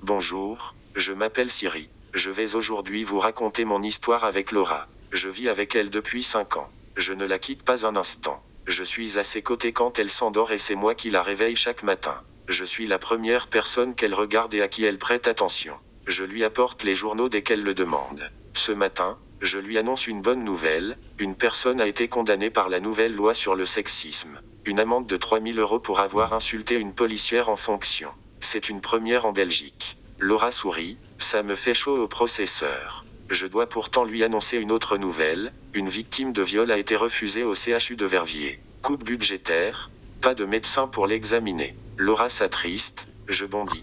Bonjour, je m'appelle Siri. Je vais aujourd'hui vous raconter mon histoire avec Laura. Je vis avec elle depuis 5 ans. Je ne la quitte pas un instant. Je suis à ses côtés quand elle s'endort et c'est moi qui la réveille chaque matin. Je suis la première personne qu'elle regarde et à qui elle prête attention. Je lui apporte les journaux dès qu'elle le demande. Ce matin, je lui annonce une bonne nouvelle, une personne a été condamnée par la nouvelle loi sur le sexisme. Une amende de 3 000 € pour avoir insulté une policière en fonction. C'est une première en Belgique. Laura sourit, ça me fait chaud au processeur. Je dois pourtant lui annoncer une autre nouvelle, une victime de viol a été refusée au CHU de Verviers. Coupe budgétaire, pas de médecin pour l'examiner. Laura s'attriste, je bondis.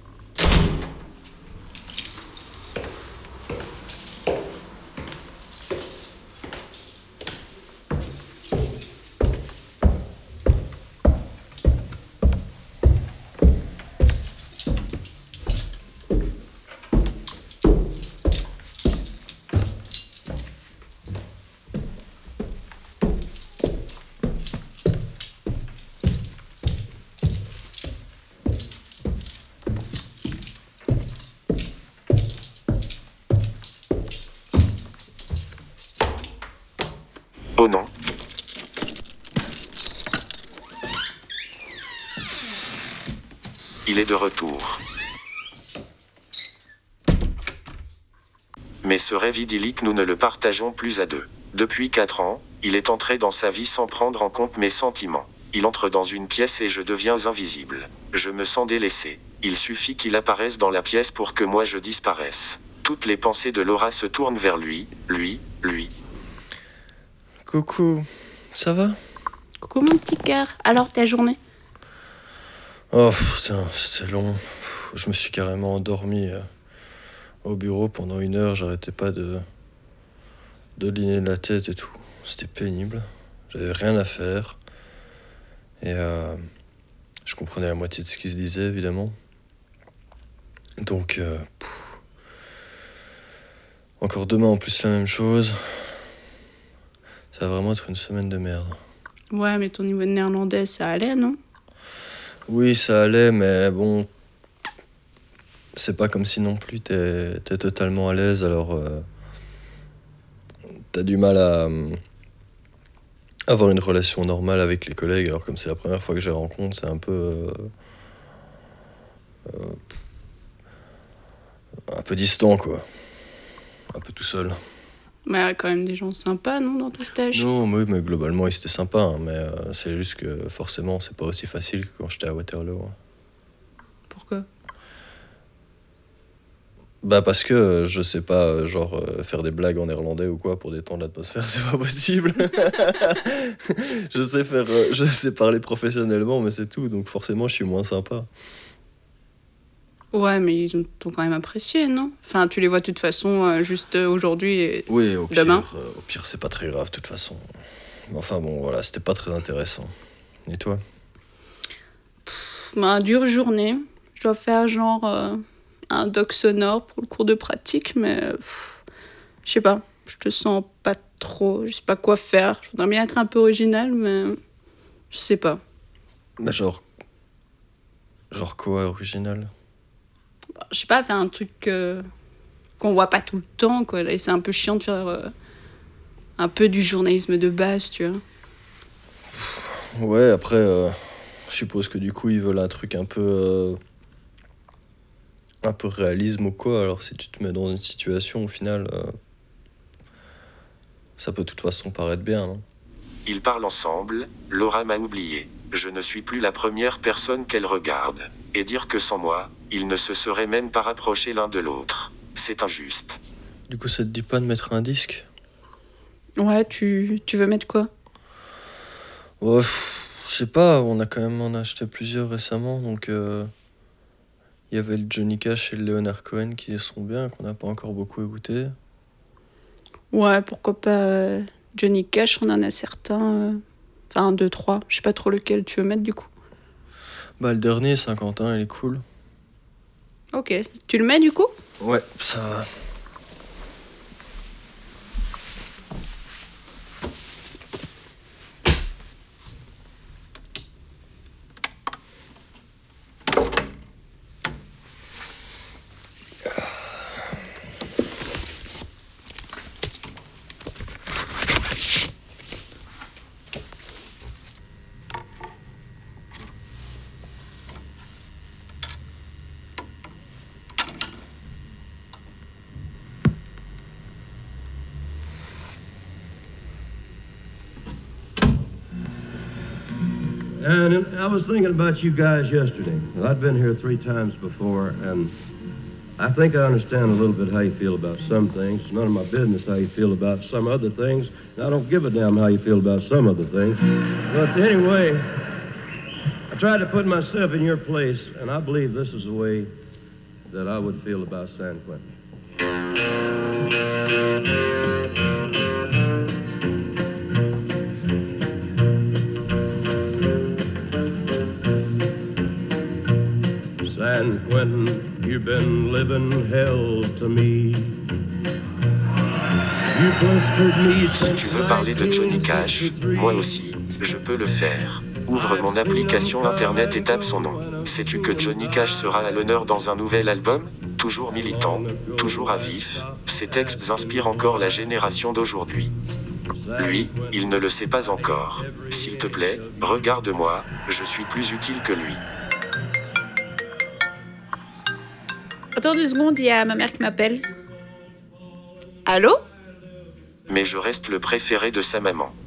Oh non. Il est de retour. Mais ce rêve idyllique nous ne le partageons plus à deux. Depuis 4 ans, il est entré dans sa vie sans prendre en compte mes sentiments. Il entre dans une pièce et je deviens invisible. Je me sens délaissé. Il suffit qu'il apparaisse dans la pièce pour que moi je disparaisse. Toutes les pensées de Laura se tournent vers lui. Coucou, ça va? Coucou mon petit cœur, alors ta journée? Oh putain, c'était long. Je me suis carrément endormi au bureau pendant 1 heure, j'arrêtais pas de dîner de la tête et tout. C'était pénible, j'avais rien à faire. Et je comprenais la moitié de ce qui se disait évidemment. Donc, encore demain en plus la même chose. Ça va vraiment être une semaine de merde. Ouais, mais ton niveau de néerlandais, ça allait, non? Oui, ça allait, mais bon, c'est pas comme si non plus t'es totalement à l'aise, alors t'as du mal à avoir une relation normale avec les collègues, alors comme c'est la première fois que je les rencontre, c'est un peu distant, quoi. Un peu tout seul. Mais il y a quand même des gens sympas, non, dans ton stage? Non, mais globalement, ils étaient sympas, hein, mais c'est juste que forcément, c'est pas aussi facile que quand j'étais à Waterloo. Hein. Pourquoi? Bah parce que je sais pas, faire des blagues en néerlandais ou quoi pour détendre l'atmosphère, c'est pas possible. Je sais parler professionnellement, mais c'est tout, donc forcément, je suis moins sympa. Ouais, mais ils t'ont quand même apprécié, non? Enfin, tu les vois de toute façon juste aujourd'hui et Oui, au demain. pire, c'est pas très grave, de toute façon. Mais enfin bon, voilà, c'était pas très intéressant. Et toi? Bah, dure journée. Je dois faire genre un doc sonore pour le cours de pratique, mais je sais pas. Je te sens pas trop. Je sais pas quoi faire. Je voudrais bien être un peu original, mais je sais pas. Bah genre quoi, original? Je sais pas, faire un truc qu'on voit pas tout le temps, quoi. Et c'est un peu chiant de faire un peu du journalisme de base, tu vois. Ouais, après, je suppose que du coup, ils veulent un truc un peu réalisme ou quoi. Alors si tu te mets dans une situation, au final, ça peut de toute façon paraître bien, non? Ils parlent ensemble, Laura m'a oublié. Je ne suis plus la première personne qu'elle regarde. Et dire que sans moi, ils ne se seraient même pas rapprochés l'un de l'autre. C'est injuste. Du coup, ça te dit pas de mettre un disque? Ouais, tu veux mettre quoi? Ouais, je sais pas, on a acheté plusieurs récemment, donc il y avait le Johnny Cash et le Leonard Cohen qui sont bien, qu'on n'a pas encore beaucoup écouté. Ouais, pourquoi pas Johnny Cash, on en a certains. Enfin, 2, 3. Je sais pas trop lequel tu veux mettre du coup. Bah le dernier, Saint-Quentin, il est cool. Ok, tu le mets du coup? Ouais, ça va. And I was thinking about you guys yesterday. I'd been here 3 times before, and I think I understand a little bit how you feel about some things. It's none of my business how you feel about some other things. And I don't give a damn how you feel about some other things. But anyway, I tried to put myself in your place, and I believe this is the way that I would feel about San Quentin. San Quentin, you've been living hell to me. You blistered me. Si tu veux parler de Johnny Cash, moi aussi, je peux le faire. Ouvre mon application internet et tape son nom. Sais-tu que Johnny Cash sera à l'honneur dans un nouvel album? Toujours militant, toujours à vif, ses textes inspirent encore la génération d'aujourd'hui. Lui, il ne le sait pas encore. S'il te plaît, regarde-moi, je suis plus utile que lui. Attends 2 secondes, il y a ma mère qui m'appelle. Allô? Mais je reste le préféré de sa maman.